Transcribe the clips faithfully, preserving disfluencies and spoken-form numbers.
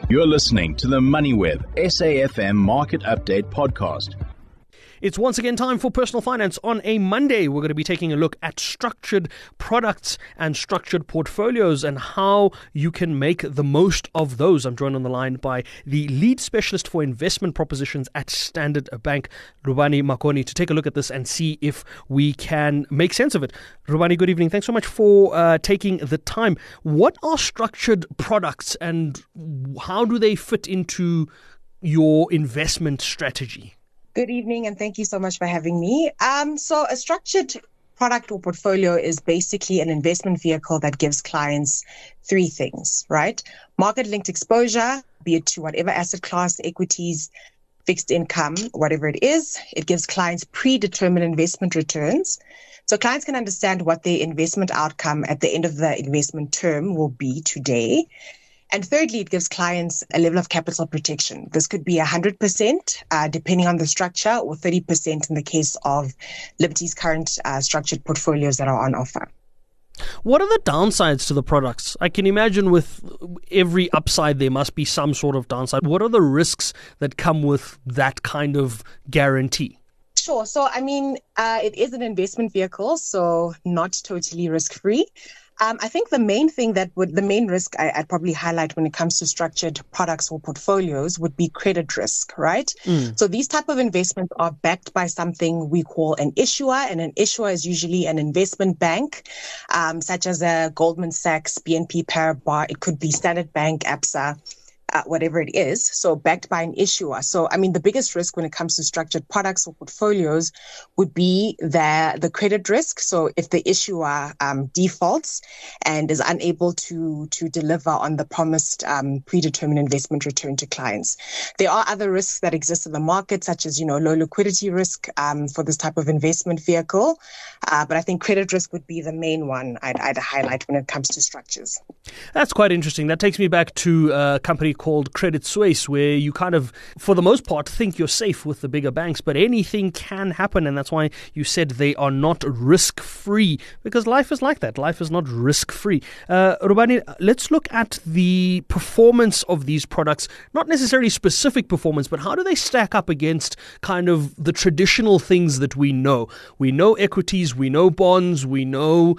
You're listening to the MoneyWeb S A F M Market Update Podcast. It's once again time for Personal Finance. On a Monday, we're going to be taking a look at structured products and structured portfolios and how you can make the most of those. I'm joined on the line by the lead specialist for investment propositions at Standard Bank, Rubani Makoni, to take a look at this and see if we can make sense of it. Rubani, good evening. Thanks so much for uh, taking the time. What are structured products and how do they fit into your investment strategy? Good evening, and thank you so much for having me. Um, so a structured product or portfolio is basically an investment vehicle that gives clients three things, right? Market-linked exposure, be it to whatever asset class, equities, fixed income, whatever it is. It gives clients predetermined investment returns. So clients can understand what their investment outcome at the end of the investment term will be today. And thirdly, it gives clients a level of capital protection. This could be one hundred percent, uh, depending on the structure, or thirty percent in the case of Liberty's current uh, structured portfolios that are on offer. What are the downsides to the products? I can imagine with every upside, there must be some sort of downside. What are the risks that come with that kind of guarantee? Sure. So, I mean, uh, it is an investment vehicle, so not totally risk-free. Um, I think the main thing that would, the main risk I, I'd probably highlight when it comes to structured products or portfolios would be credit risk, right? Mm. So these type of investments are backed by something we call an issuer, and an issuer is usually an investment bank, um, such as a Goldman Sachs, B N P Paribas. It could be Standard Bank, Absa. Uh, whatever it is, so backed by an issuer. So, I mean, the biggest risk when it comes to structured products or portfolios would be the, the credit risk. So if the issuer um, defaults and is unable to, to deliver on the promised um, predetermined investment return to clients. There are other risks that exist in the market, such as, you know, low liquidity risk um, for this type of investment vehicle. Uh, but I think credit risk would be the main one I'd, I'd highlight when it comes to structures. That's quite interesting. That takes me back to a company called Credit Suisse, where you kind of, for the most part, think you're safe with the bigger banks, but anything can happen. And that's why you said they are not risk-free, because life is like that. Life is not risk-free. Uh, Rubani, let's look at the performance of these products, not necessarily specific performance, but how do they stack up against kind of the traditional things that we know? We know equities, we know bonds, we know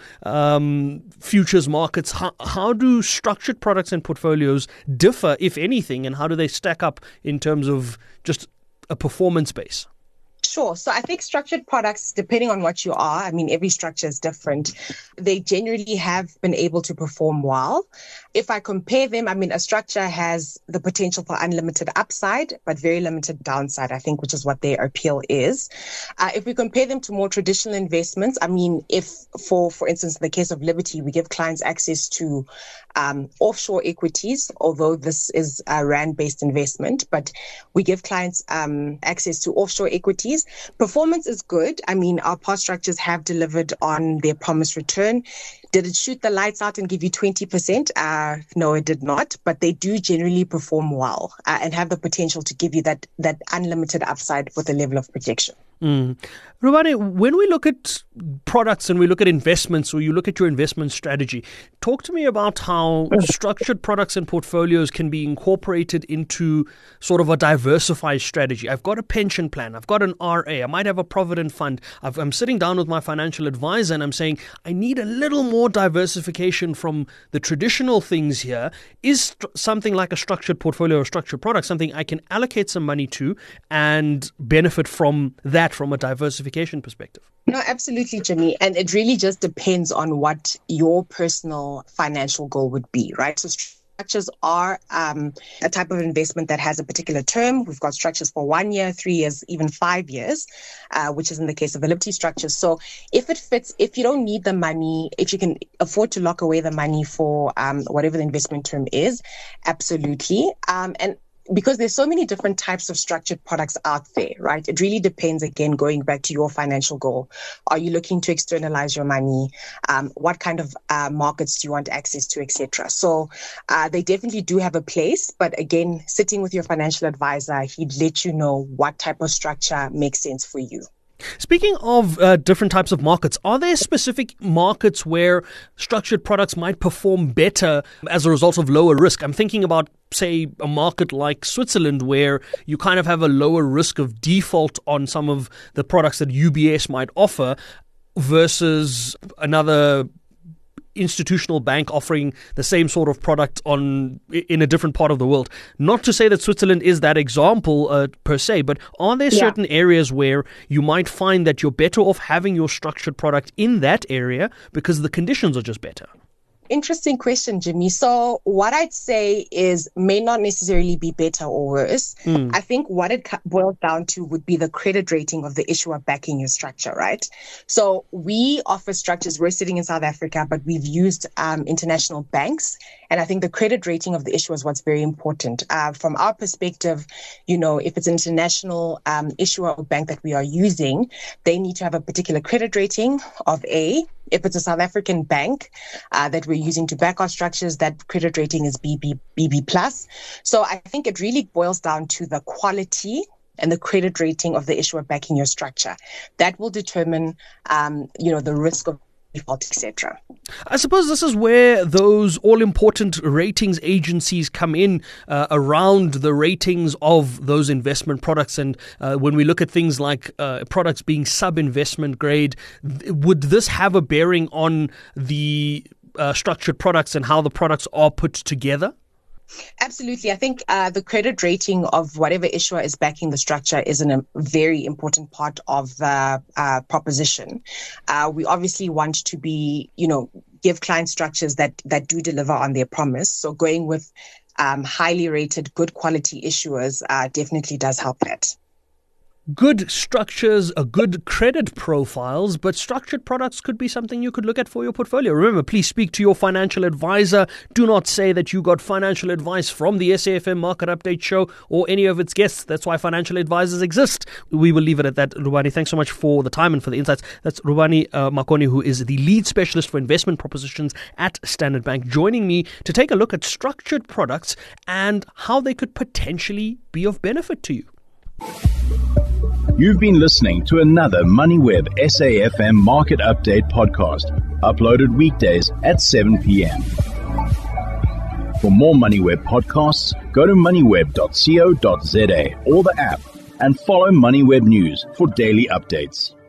um, futures markets. How, how do structured products and portfolios differ, if anything, and how do they stack up in terms of just a performance base? Sure. So I think structured products, depending on what you are, I mean, every structure is different. They generally have been able to perform well. If I compare them, I mean, a structure has the potential for unlimited upside, but very limited downside, I think, which is what their appeal is. Uh, if we compare them to more traditional investments, I mean, if for, for instance, in the case of Liberty, we give clients access to um, offshore equities, although this is a rand-based investment, but we give clients um, access to offshore equities. Performance is good. I mean, our past structures have delivered on their promised return. Did it shoot the lights out and give you twenty percent? Uh, no, it did not. But they do generally perform well uh, and have the potential to give you that that unlimited upside with a level of protection. Mm. Rubani, when we look at products and we look at investments, or you look at your investment strategy, talk to me about how structured products and portfolios can be incorporated into sort of a diversified strategy. I've got a pension plan. I've got an R A. I might have a provident fund. I've, I'm sitting down with my financial advisor and I'm saying, I need a little more diversification from the traditional things here. Is st- something like a structured portfolio or structured product something I can allocate some money to and benefit from that from a diversification perspective? No, absolutely, Jimmy. And it really just depends on what your personal financial goal would be, right? So structures are um, a type of investment that has a particular term. We've got structures for one year, three years, even five years, uh, which is in the case of the Liberty structures. So if it fits, if you don't need the money, if you can afford to lock away the money for um, whatever the investment term is, absolutely. Um, and because there's so many different types of structured products out there, right? It really depends, again, going back to your financial goal. Are you looking to externalize your money? Um, what kind of uh, markets do you want access to, et cetera? So uh, they definitely do have a place. But again, sitting with your financial advisor, he'd let you know what type of structure makes sense for you. Speaking of uh, different types of markets, are there specific markets where structured products might perform better as a result of lower risk? I'm thinking about, say, a market like Switzerland where you kind of have a lower risk of default on some of the products that U B S might offer versus another institutional bank offering the same sort of product on in a different part of the world. Not to say that Switzerland is that example uh, per se, but are there certain yeah. areas where you might find that you're better off having your structured product in that area because the conditions are just better? Interesting question, Jimmy. So what I'd say is may not necessarily be better or worse. Mm. I think what it boils down to would be the credit rating of the issuer backing your structure, right? So we offer structures. We're sitting in South Africa, but we've used um, international banks. And I think the credit rating of the issuer is what's very important. Uh, from our perspective, you know, if it's an international um, issuer or bank that we are using, they need to have a particular credit rating of A. If it's a South African bank uh, that we're using to back our structures, that credit rating is B B, B B plus. So I think it really boils down to the quality and the credit rating of the issuer backing your structure. That will determine, um, you know, the risk of default, et cetera. I suppose this is where those all-important ratings agencies come in uh, around the ratings of those investment products. And uh, when we look at things like uh, products being sub-investment grade, th- would this have a bearing on the uh, structured products and how the products are put together? Absolutely. I think uh, the credit rating of whatever issuer is backing the structure is an, a very important part of the uh, proposition. Uh, we obviously want to be, you know, give client structures that, that do deliver on their promise. So going with um, highly rated, good quality issuers uh, definitely does help that. Good structures, a good credit profiles, but structured products could be something you could look at for your portfolio. Remember, please speak to your financial advisor. Do not say that you got financial advice from the S A F M Market Update Show or any of its guests. That's why financial advisors exist. We will leave it at that. Rubani, thanks so much for the time and for the insights. That's Rubani uh, Makoni, who is the lead specialist for investment propositions at Standard Bank, joining me to take a look at structured products and how they could potentially be of benefit to you. You've been listening to another MoneyWeb S A F M Market Update podcast, uploaded weekdays at seven p.m. For more MoneyWeb podcasts, go to moneyweb dot co dot za or the app and follow MoneyWeb News for daily updates.